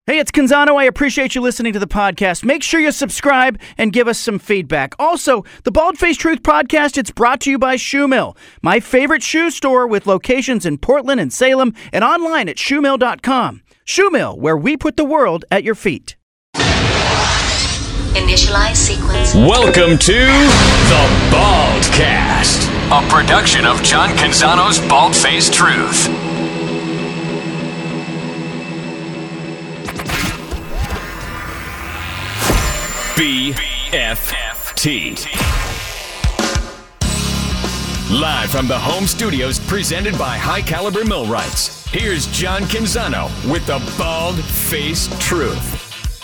Hey, it's Canzano. I appreciate you listening to the podcast. Make sure you subscribe and give us some feedback. Also, the Bald Face Truth podcast, it's brought to you by Shoe Mill, my favorite shoe store with locations in Portland and Salem and online at shoemill.com. Shoe Mill, where we put the world at your feet. Initialize sequence. Welcome to the Baldcast, a production of John Canzano's Bald Face Truth. BFT. Live from the home studios, presented by High Caliber Millwrights. Here's John Canzano with the Bald Face Truth.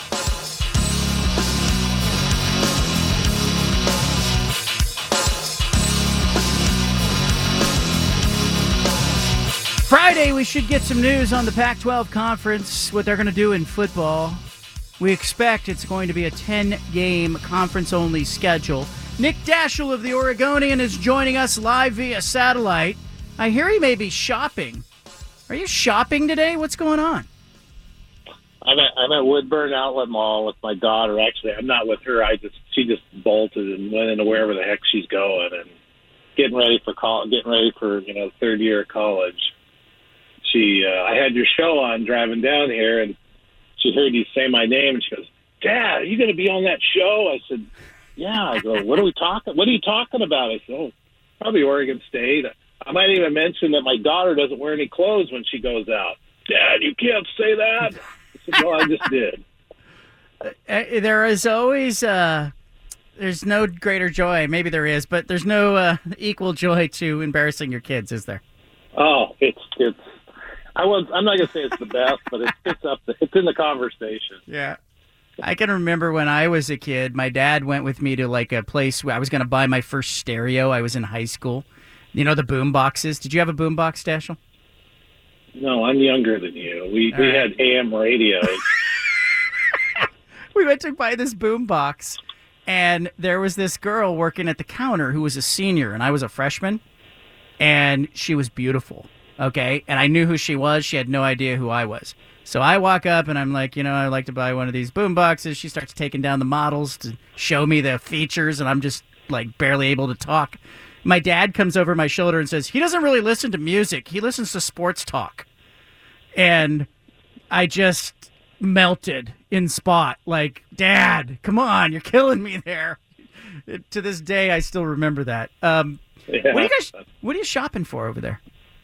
Friday, we should get some news on the Pac-12 conference, what they're going to do in football. We expect it's going to be a 10-game conference-only schedule. Nick Daschel of the Oregonian is joining us live via satellite. I hear he may be shopping. Are you shopping today? What's going on? I'm at Woodburn Outlet Mall with my daughter. Actually, I'm not with her. She just bolted and went into wherever the heck she's going and getting ready for third year of college. I had your show on driving down here, and she heard you say my name, and she goes, "Dad, are you going to be on that show?" I said, "Yeah." I go, "What are you talking about?" I said, "Oh, probably Oregon State." I might even mention that my daughter doesn't wear any clothes when she goes out. "Dad, you can't say that." I said, "No, I just did." There is always there's no greater joy. Maybe there is, but there's no equal joy to embarrassing your kids, is there? Oh, it's. I'm not gonna say it's the best, but it's in the conversation. Yeah. I can remember when I was a kid, my dad went with me to like a place where I was going to buy my first stereo. I was in high school. You know the boom boxes? Did you have a boom box, Daschel? No, I'm younger than you. We had AM radios. We went to buy this boom box, and there was this girl working at the counter who was a senior, and I was a freshman, and she was beautiful. Okay, and I knew who she was. She had no idea who I was. So I walk up, and I'm like, I'd like to buy one of these boom boxes. She starts taking down the models to show me the features, and I'm just, like, barely able to talk. My dad comes over my shoulder and says, he doesn't really listen to music. He listens to sports talk. And I just melted in spot. Like, Dad, come on, you're killing me there. To this day, I still remember that. What are you shopping for over there?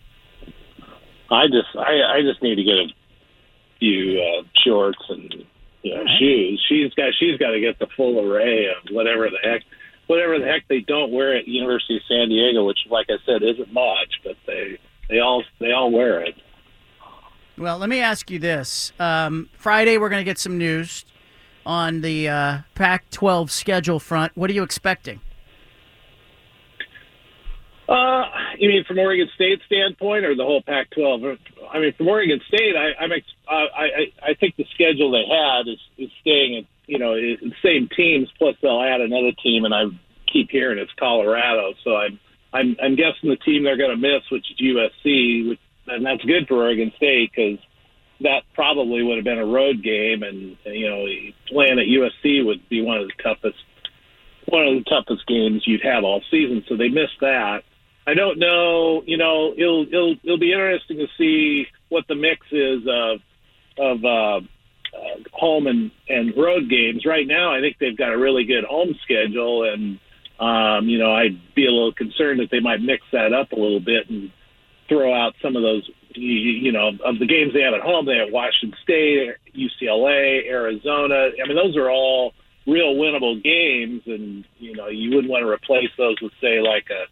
I just need to get a few shorts and shoes. She's got to get the full array of whatever the heck they don't wear at University of San Diego, which, like I said, isn't much, but they all wear it. Well, let me ask you this: Friday, we're going to get some news on the Pac-12 schedule front. What are you expecting? You mean from Oregon State standpoint, or the whole Pac-12? I mean, from Oregon State, I think the schedule they had is staying at the same teams. Plus, they'll add another team, and I keep hearing it's Colorado. So I'm guessing the team they're going to miss, which is USC, and that's good for Oregon State because that probably would have been a road game, and playing at USC would be one of the toughest games you'd have all season. So they missed that. I don't know. It'll be interesting to see what the mix is of home and road games. Right now, I think they've got a really good home schedule, and I'd be a little concerned that they might mix that up a little bit and throw out some of those. Of the games they have at home, they have Washington State, UCLA, Arizona. I mean, those are all real winnable games, and you wouldn't want to replace those with, say, like a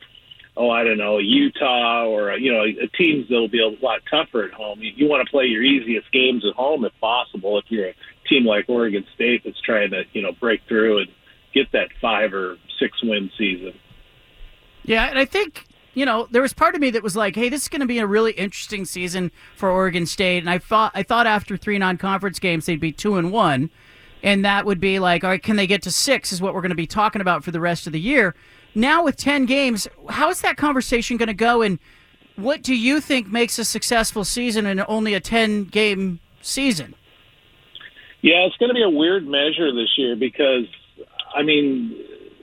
Utah or teams that'll be a lot tougher at home. You want to play your easiest games at home if possible. If you're a team like Oregon State that's trying to break through and get that 5 or 6 win season. Yeah, and I think there was part of me that was like, hey, this is going to be a really interesting season for Oregon State. And I thought after 3 non-conference games they'd be 2-1. And that would be like, all right, can they get to 6 is what we're going to be talking about for the rest of the year. Now with 10 games, how is that conversation going to go? And what do you think makes a successful season in only a 10-game season? Yeah, it's going to be a weird measure this year because, I mean,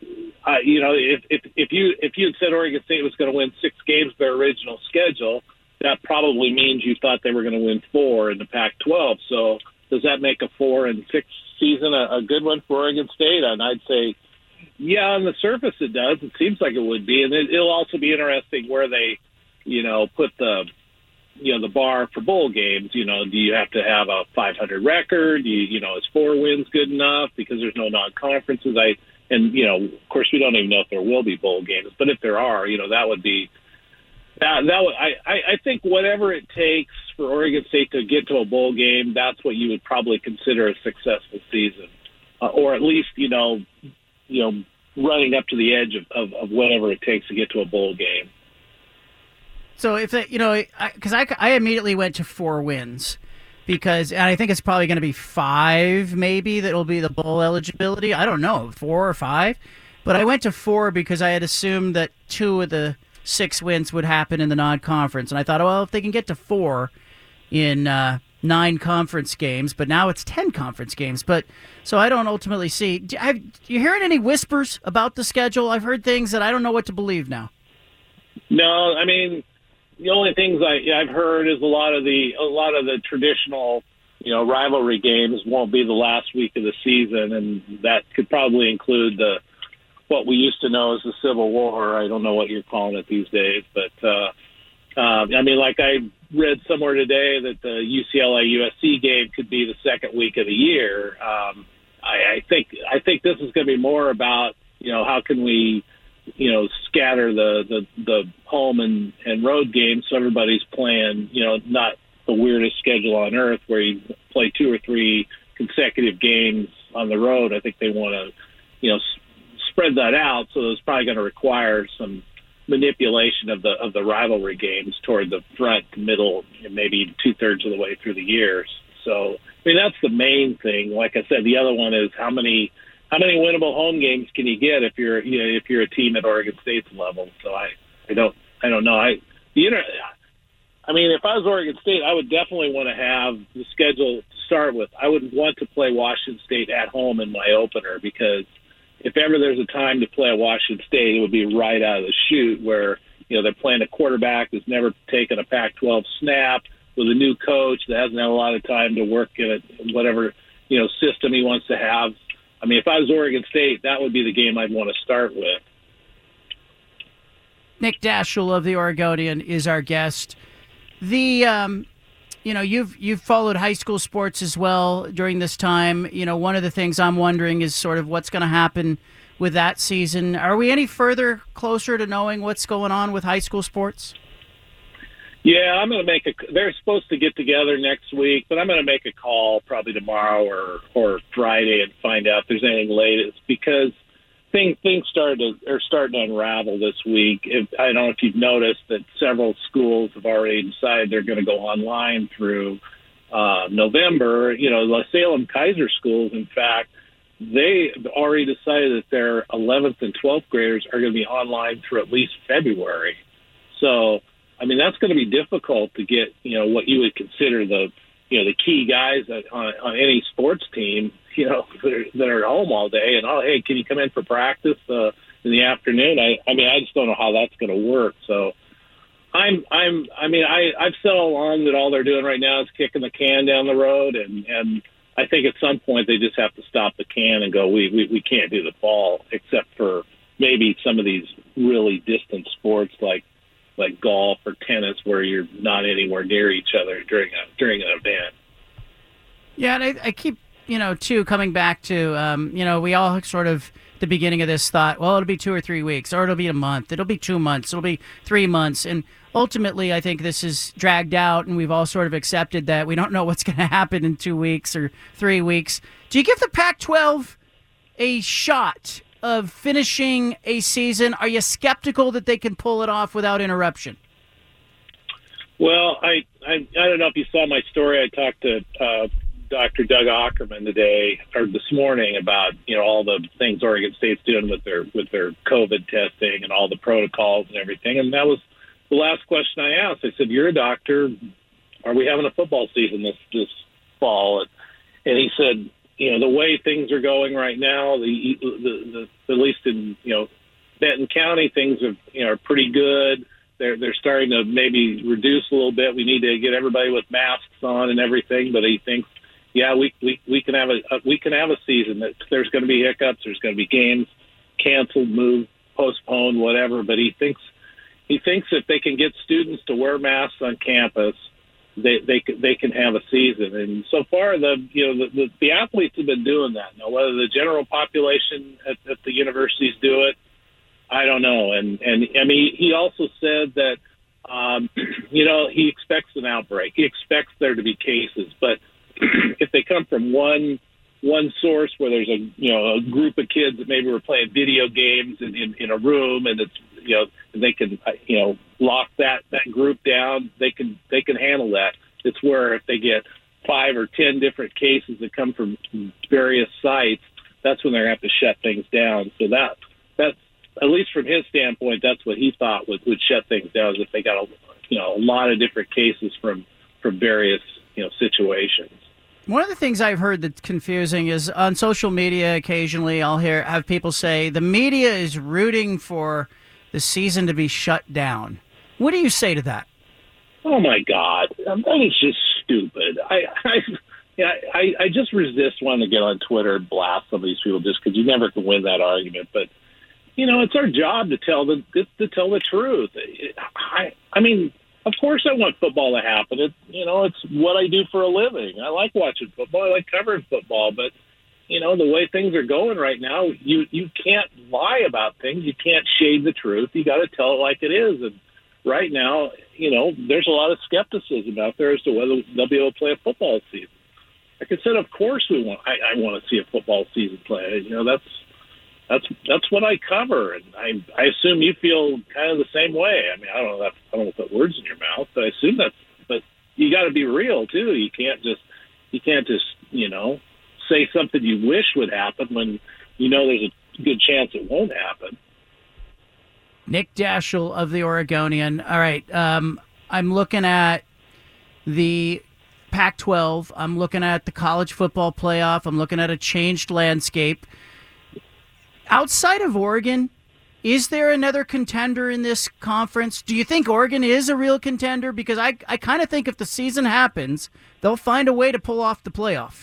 if you had said Oregon State was going to win 6 games their original schedule, that probably means you thought they were going to win 4 in the Pac-12. So does that make a 4-6 season a good one for Oregon State? And I'd say, yeah, on the surface it does. It seems like it would be, and it'll also be interesting where they, put the bar for bowl games. Do you have to have a 500 record? Is 4 wins good enough because there's no non-conferences? Of course, we don't even know if there will be bowl games, but if there are, that would be that. I think whatever it takes for Oregon State to get to a bowl game, that's what you would probably consider a successful season, or at least running up to the edge of whatever it takes to get to a bowl game. So if because I immediately went to 4 wins. And I think it's probably going to be 5, maybe, that'll be the bowl eligibility. I don't know, 4 or 5. But I went to 4 because I had assumed that 2 of the 6 wins would happen in the non-conference. And I thought, well, if they can get to 4 in 9 conference games, but now it's 10 conference games. But so I don't ultimately see. You hearing any whispers about the schedule? I've heard things that I don't know what to believe now. No, I mean, the only things I've heard is a lot of the traditional, rivalry games won't be the last week of the season, and that could probably include what we used to know as the Civil War. I don't know what you're calling it these days, but like I read somewhere today that the UCLA-USC game could be the second week of the year. I think this is going to be more about how can we scatter the home and road games so everybody's playing, not the weirdest schedule on earth where you play 2 or 3 consecutive games on the road. I think they want to, spread that out. So it's probably going to require some manipulation of the rivalry games toward the front, middle, and maybe 2/3 of the way through the years. So, I mean, that's the main thing. Like I said, the other one is how many winnable home games can you get if you're a team at Oregon State's level? So I don't know. If I was Oregon State, I would definitely want to have the schedule to start with. I would want to play Washington State at home in my opener because if ever there's a time to play at Washington State, it would be right out of the chute where they're playing a quarterback who's never taken a Pac-12 snap with a new coach that hasn't had a lot of time to work in whatever system he wants to have. I mean, if I was Oregon State, that would be the game I'd want to start with. Nick Daschel of the Oregonian is our guest. You've followed high school sports as well during this time. One of the things I'm wondering is sort of what's going to happen with that season. Are we any further closer to knowing what's going on with high school sports? Yeah, I'm going to they're supposed to get together next week, but I'm going to make a call probably tomorrow or Friday and find out if there's anything latest because things are starting to unravel this week. I don't know if you've noticed that several schools have already decided they're going to go online through November. The Salem Kaiser schools, in fact, they already decided that their 11th and 12th graders are going to be online through at least February. So, I mean, that's going to be difficult to get, what you would consider the key guys on any sports team, that are at home all day. And, hey, can you come in for practice in the afternoon? I just don't know how that's going to work. So I've settled on that all they're doing right now is kicking the can down the road. And I think at some point they just have to stop the can and go, we can't do the fall except for maybe some of these really distant sports like golf or tennis where you're not anywhere near each other during an event. Yeah, and I keep, too, coming back to, we all sort of, the beginning of this thought, well, it'll be 2 or 3 weeks, or it'll be a month, it'll be 2 months, it'll be 3 months. And ultimately, I think this is dragged out, and we've all sort of accepted that we don't know what's going to happen in 2 weeks or 3 weeks. Do you give the Pac-12 a shot of finishing a season? Are you skeptical that they can pull it off without interruption? Well, I don't know if you saw my story. I talked to Dr. Doug Ackerman this morning about all the things Oregon State's doing with their COVID testing and all the protocols and everything. And that was the last question I asked. I said, "You're a doctor. Are we having a football season this fall?" he said, the way things are going right now, the at least in Benton County, things are pretty good. They're starting to maybe reduce a little bit. We need to get everybody with masks on and everything. But he thinks, we can have a season. That there's going to be hiccups. There's going to be games canceled, moved, postponed, whatever. But he thinks if they can get students to wear masks on campus, they can have a season. And so far, the athletes have been doing that. Now, whether the general population at the universities do it, I don't know. And I mean, he also said that, he expects an outbreak. He expects there to be cases. But if they come from one source where there's a group of kids that maybe were playing video games in a room, and it's, they can, lock that group down, they can handle that. It's where if they get 5 or 10 different cases that come from various sites, that's when they're going to have to shut things down. So that's, at least from his standpoint, that's what he thought would shut things down, is if they got a lot of different cases from various situations. One of the things I've heard that's confusing is on social media, occasionally I'll have people say the media is rooting for the season to be shut down. What do you say to that? Oh my God, that is just stupid. I just resist wanting to get on Twitter and blast some of these people just because you never can win that argument. But it's our job to tell the truth. I mean, of course I want football to happen. It's what I do for a living. I like watching football. I like covering football. But, the way things are going right now, you can't lie about things. You can't shade the truth. You got to tell it like it is. And right now, there's a lot of skepticism out there as to whether they'll be able to play a football season. Like I said, of course I want to see a football season play. That's what I cover, and I assume you feel kind of the same way. I mean, I don't want to put words in your mouth, but I assume that's. But you got to be real too. You can't just say something you wish would happen when there's a good chance it won't happen. Nick Daschel of the Oregonian. All right, I'm looking at the Pac-12. I'm looking at the college football playoff. I'm looking at a changed landscape. Outside of Oregon, is there another contender in this conference? Do you think Oregon is a real contender? Because I kind of think if the season happens, they'll find a way to pull off the playoff.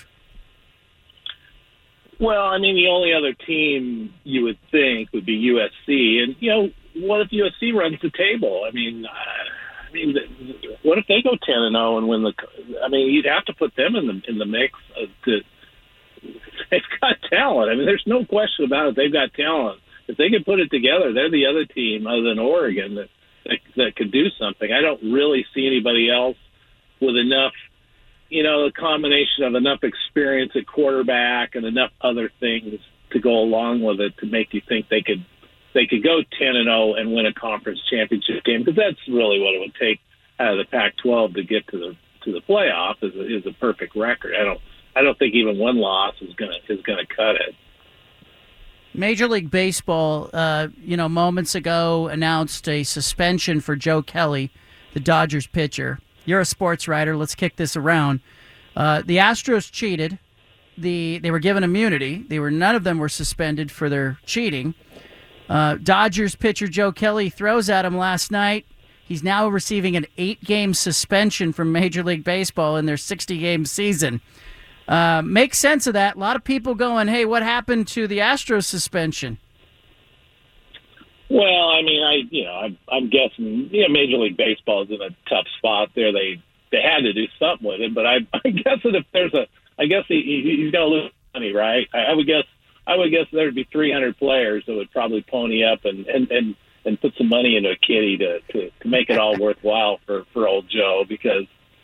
Well, I mean, the only other team you would think would be USC. And, what if USC runs the table? I mean, what if they go 10-0 and win you'd have to put them in the mix they've got talent. I mean, there's no question about it. They've got talent. If they can put it together, they're the other team other than Oregon that could do something. I don't really see anybody else with enough, a combination of enough experience at quarterback and enough other things to go along with it to make you think they could go 10-0 and win a conference championship game, because that's really what it would take out of the Pac-12 to get to the playoff is a perfect record. I don't think even one loss is gonna cut it. Major League Baseball, moments ago announced a suspension for Joe Kelly, the Dodgers pitcher. You're a sports writer. Let's kick this around. The Astros cheated. They were given immunity. None of them were suspended for their cheating. Dodgers pitcher Joe Kelly throws at him last night. He's now receiving an 8-game suspension from Major League Baseball in their 60-game season. Make sense of that. A lot of people going, hey, what happened to the Astros suspension? Well, I mean, I'm guessing, Major League Baseball is in a tough spot there. They had to do something with it, but I'm guessing he's going to lose money, right? I would guess there'd be 300 players that would probably pony up and put some money into a kitty to make it all worthwhile for old Joe, because,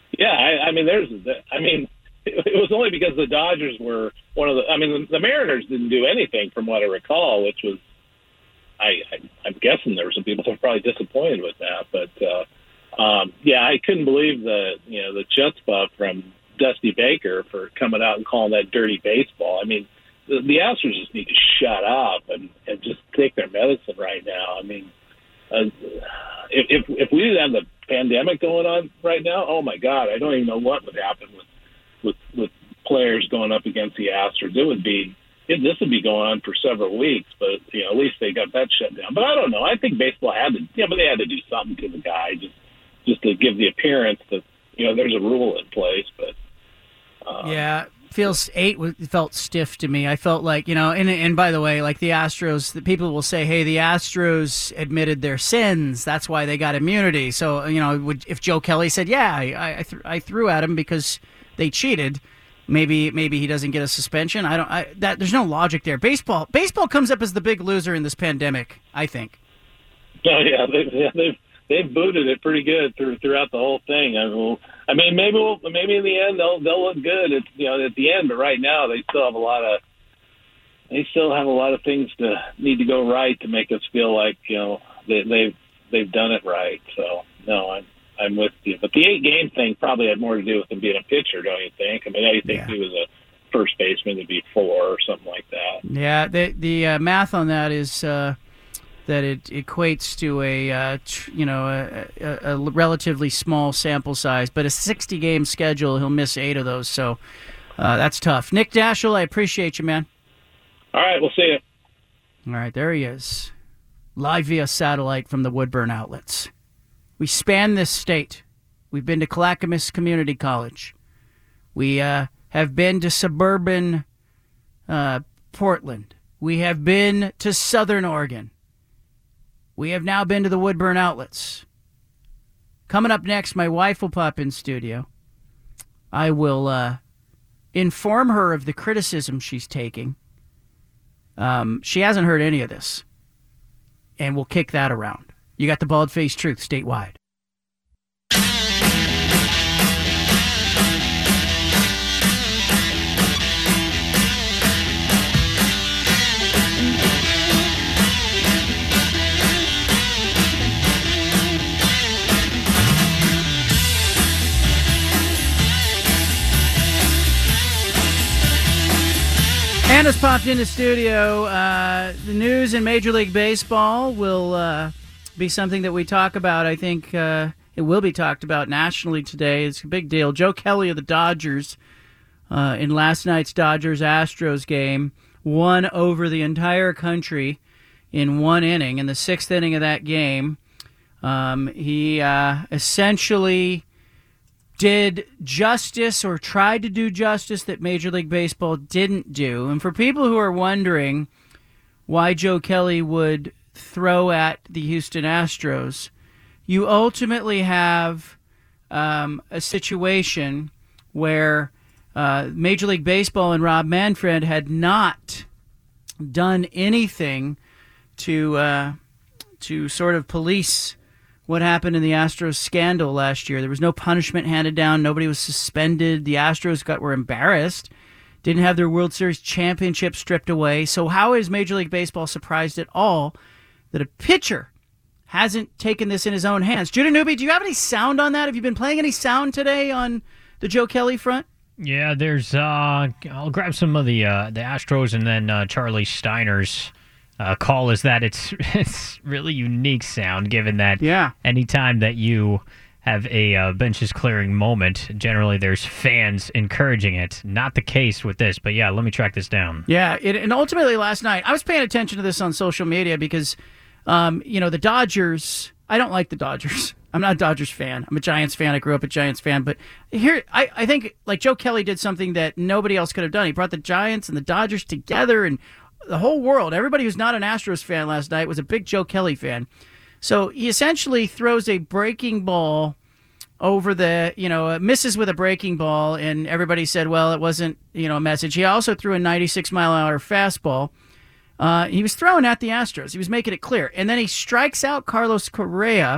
it was only because the Dodgers were the Mariners didn't do anything from what I recall, which was, I'm guessing there were some people that were probably disappointed with that. But, I couldn't believe the chutzpah from Dusty Baker for coming out and calling that dirty baseball. I mean, the Astros just need to shut up and just take their medicine right now. I mean, if we didn't have the pandemic going on right now, oh my God, I don't even know what would happen with players going up against the Astros. This would be going on for several weeks, but at least they got that shut down. But I don't know. I think baseball had to, but they had to do something to the guy just to give the appearance that there's a rule in place. But yeah, felt stiff to me. I felt like and by the way, like the Astros, the people will say, hey, the Astros admitted their sins, that's why they got immunity. So if Joe Kelly said, yeah, I threw at him because they cheated. Maybe he doesn't get a suspension. There's no logic there. Baseball comes up as the big loser in this pandemic, I think. Oh yeah, they've booted it pretty good throughout the whole thing. Maybe in the end they'll look good at the end, but right now they still have a lot of things to need to go right to make us feel like they've done it right. So no, I'm with you. But the 8-game thing probably had more to do with him being a pitcher, don't you think? I think he was a first baseman to be 4 or something like that. Yeah, the math on that is that it equates to a relatively small sample size, but a 60-game schedule, he'll miss 8 of those, so that's tough. Nick Daschel, I appreciate you, man. All right, we'll see you. All right, there he is, live via satellite from the Woodburn Outlets. We span this state. We've been to Clackamas Community College. We have been to suburban Portland. We have been to Southern Oregon. We have now been to the Woodburn Outlets. Coming up next, my wife will pop in studio. I will inform her of the criticism she's taking. She hasn't heard any of this. And we'll kick that around. You got the Bald-Faced Truth statewide. Anna's popped into studio. The news in Major League Baseball will be something that we talk about. I think it will be talked about nationally today. It's a big deal. Joe Kelly of the Dodgers in last night's Dodgers-Astros game won over the entire country in one inning. In the 6th inning of that game, he essentially did justice or tried to do justice that Major League Baseball didn't do. And for people who are wondering why Joe Kelly would throw at the Houston Astros, you ultimately have a situation where Major League Baseball and Rob Manfred had not done anything to sort of police what happened in the Astros scandal last year. There was no punishment handed down. Nobody was suspended. The Astros were embarrassed. Didn't have their World Series championship stripped away. So how is Major League Baseball surprised at all that a pitcher hasn't taken this in his own hands? Judah Newby, do you have any sound on that? Have you been playing any sound today on the Joe Kelly front? Yeah, there's. I'll grab some of the Astros and then Charlie Steiner's call is that it's really unique sound, given that anytime that you have a benches clearing moment, generally there's fans encouraging it. Not the case with this, but yeah, let me track this down. Yeah, and ultimately last night, I was paying attention to this on social media because, the Dodgers, I don't like the Dodgers. I'm not a Dodgers fan. I'm a Giants fan. I grew up a Giants fan. But here, I think like Joe Kelly did something that nobody else could have done. He brought the Giants and the Dodgers together, and the whole world, everybody who's not an Astros fan last night was a big Joe Kelly fan. So he essentially throws a breaking ball over misses with a breaking ball, and everybody said, well, it wasn't, a message. He also threw a 96-mile-an-hour fastball. He was throwing at the Astros. He was making it clear. And then he strikes out Carlos Correa,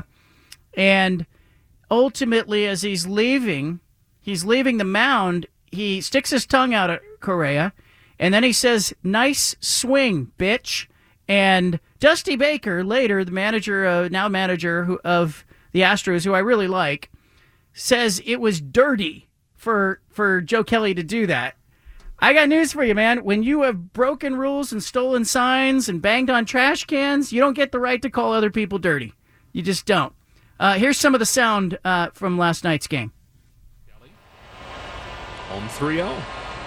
and ultimately, as he's leaving the mound, he sticks his tongue out at Correa, and then he says, "Nice swing, bitch." And Dusty Baker, later the manager, now manager of the Astros, who I really like, says it was dirty for Joe Kelly to do that. I got news for you, man. When you have broken rules and stolen signs and banged on trash cans, you don't get the right to call other people dirty. You just don't. Here's some of the sound from last night's game. On 3-0.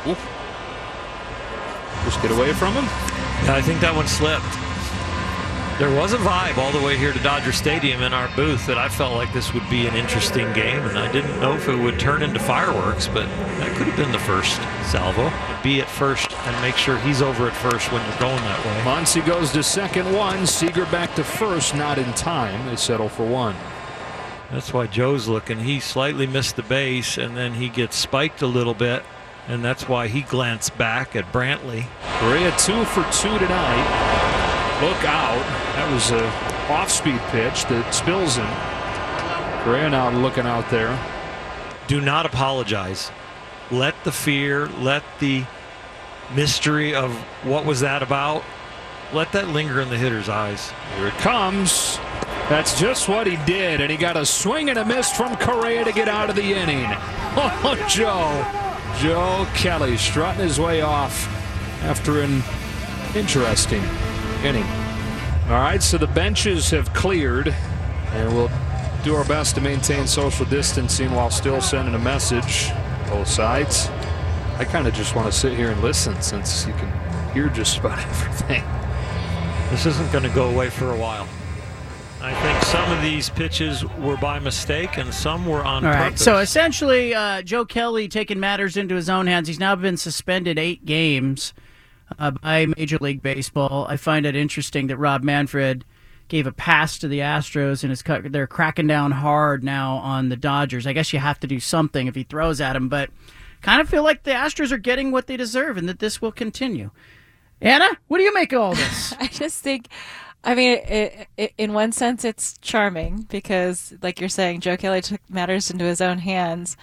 Ooh. Just get away from him. Yeah, I think that one slipped. There was a vibe all the way here to Dodger Stadium in our booth that I felt like this would be an interesting game, and I didn't know if it would turn into fireworks, but that could have been the first salvo. Be at first and make sure he's over at first when you're going that way. Muncy goes to second one. Seager back to first, not in time. They settle for one. That's why Joe's looking. He slightly missed the base, and then he gets spiked a little bit, and that's why he glanced back at Brantley. Correa 2 for 2 tonight. Look out. That was a off-speed pitch that spills him. Correa now looking out there. Do not apologize. Let the fear, let the mystery of what was that about, let that linger in the hitter's eyes. Here it comes. That's just what he did, and he got a swing and a miss from Correa to get out of the inning. Oh, Joe Kelly strutting his way off after an interesting inning. All right, so the benches have cleared, and we'll do our best to maintain social distancing while still sending a message. Both sides. I kind of just want to sit here and listen since you can hear just about everything. This isn't going to go away for a while. I think some of these pitches were by mistake and some were on purpose. All right, so essentially Joe Kelly taking matters into his own hands. He's now been suspended 8 games by Major League Baseball. I find it interesting that Rob Manfred gave a pass to the Astros, and they're cracking down hard now on the Dodgers. I guess you have to do something if he throws at him, but kind of feel like the Astros are getting what they deserve and that this will continue. Anna, what do you make of all this? I just think, I mean, in one sense, it's charming because, like you're saying, Joe Kelly took matters into his own hands.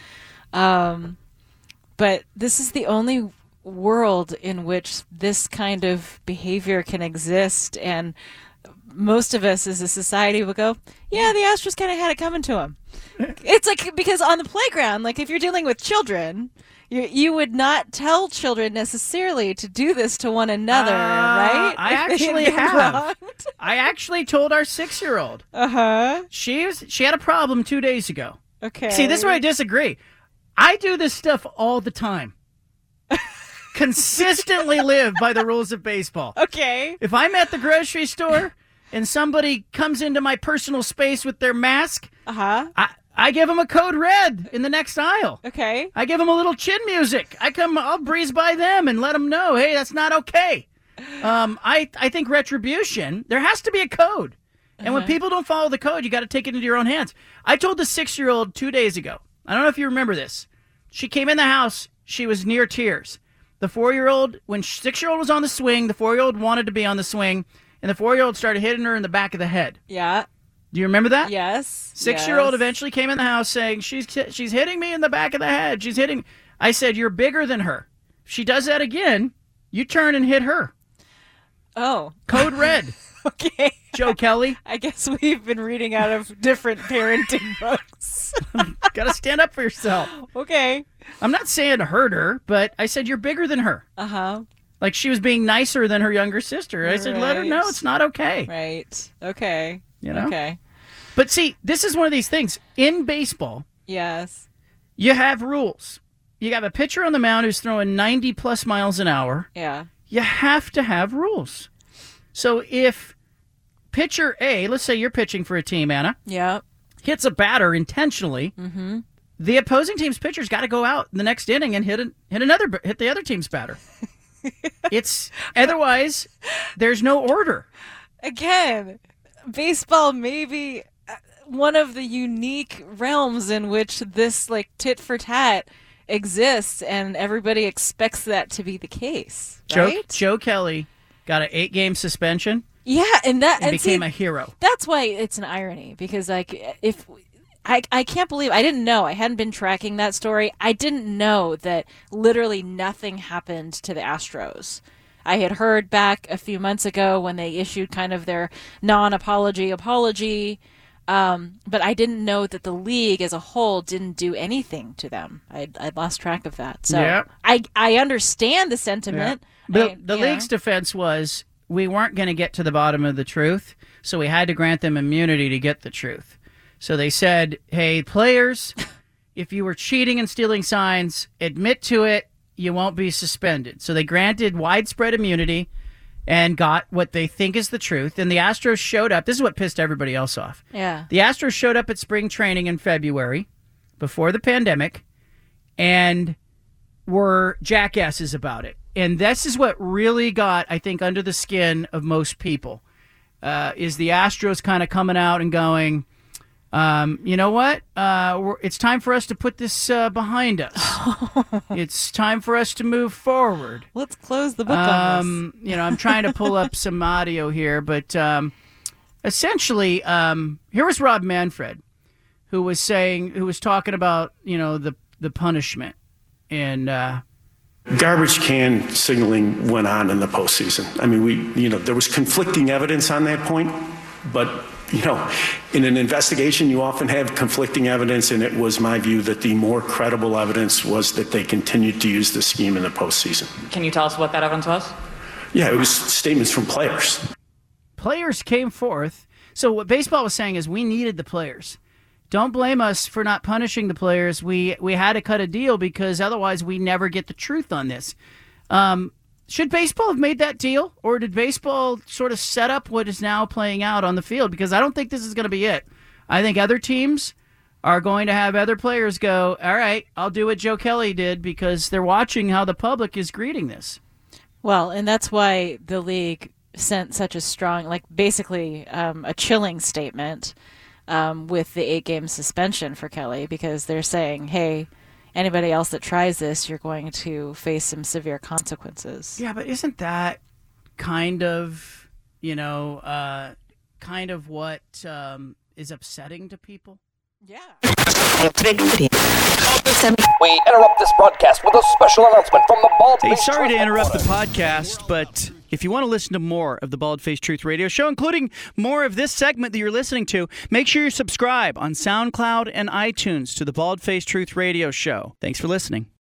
But this is the only world in which this kind of behavior can exist, and most of us as a society will go, yeah, the Astros kind of had it coming to them. It's like, because on the playground, like if you're dealing with children, you would not tell children necessarily to do this to one another, right? I actually have. I actually told our 6-year-old. She had a problem 2 days ago. Okay. See, this is where I disagree. I do this stuff all the time. Consistently live by the rules of baseball. Okay. If I'm at the grocery store and somebody comes into my personal space with their mask, I give them a code red in the next aisle. Okay. I give them a little chin music. I'll breeze by them and let them know, hey, that's not okay. I think retribution, there has to be a code. And when people don't follow the code, you got to take it into your own hands. I told the 6-year-old 2 days ago, I don't know if you remember this. She came in the house. She was near tears. The 4-year-old, when 6-year-old was on the swing, the 4-year-old wanted to be on the swing, and the 4-year-old started hitting her in the back of the head. Yeah. Do you remember that? Yes. 6-year-old eventually came in the house saying, she's hitting me in the back of the head. She's hitting. I said, you're bigger than her. If she does that again, you turn and hit her. Oh. Code red. Okay. Joe Kelly. I guess we've been reading out of different parenting books. Got to stand up for yourself. Okay. I'm not saying hurt her, but I said you're bigger than her. Like she was being nicer than her younger sister. I said, let her know it's not okay. Right. Okay. You know? Okay. But see, this is one of these things. In baseball, yes, you have rules. You have a pitcher on the mound who's throwing 90-plus miles an hour. Yeah. You have to have rules. So if pitcher A, let's say you're pitching for a team, Anna. Yeah. Hits a batter intentionally. Mm-hmm. The opposing team's pitcher's got to go out in the next inning and hit the other team's batter. It's otherwise there's no order. Again, baseball may be one of the unique realms in which this like tit for tat exists, and everybody expects that to be the case. Right? Joe Kelly got an 8-game suspension. Yeah, and became a hero. That's why it's an irony, because like if I can't believe I didn't know. I hadn't been tracking that story. I didn't know that literally nothing happened to the Astros. I had heard back a few months ago when they issued kind of their non-apology apology, but I didn't know that the league as a whole didn't do anything to them. I'd lost track of that. So yeah. I understand the sentiment. Yeah. The league's defense was we weren't going to get to the bottom of the truth, so we had to grant them immunity to get the truth. So they said, hey, players, if you were cheating and stealing signs, admit to it. you won't be suspended. So they granted widespread immunity and got what they think is the truth. And the Astros showed up. This is what pissed everybody else off. Yeah. The Astros showed up at spring training in February before the pandemic and were jackasses about it. And this is what really got, I think, under the skin of most people, is the Astros kind of coming out and going, you know what? It's time for us to put this behind us. It's time for us to move forward. Let's close the book on this. I'm trying to pull up some audio here, but essentially, here was Rob Manfred, who was talking about, the punishment. And garbage can signaling went on in the postseason. I mean, there was conflicting evidence on that point, but in an investigation, you often have conflicting evidence, and it was my view that the more credible evidence was that they continued to use the scheme in the postseason. Can you tell us what that evidence was? Yeah, it was statements from players. Players came forth. So what baseball was saying is we needed the players. Don't blame us for not punishing the players. We had to cut a deal because otherwise we never get the truth on this. Should baseball have made that deal, or did baseball sort of set up what is now playing out on the field? Because I don't think this is going to be it. I think other teams are going to have other players go, all right, I'll do what Joe Kelly did, because they're watching how the public is greeting this. Well, and that's why the league sent such a strong, basically a chilling statement with the 8-game suspension for Kelly, because they're saying, hey, anybody else that tries this, you're going to face some severe consequences. Yeah, but isn't that kind of, what is upsetting to people? Yeah. We interrupt this broadcast with a special announcement from the Bald Face. Hey, sorry to interrupt the podcast, but if you want to listen to more of the Bald Face Truth Radio Show, including more of this segment that you're listening to, make sure you subscribe on SoundCloud and iTunes to the Bald Face Truth Radio Show. Thanks for listening.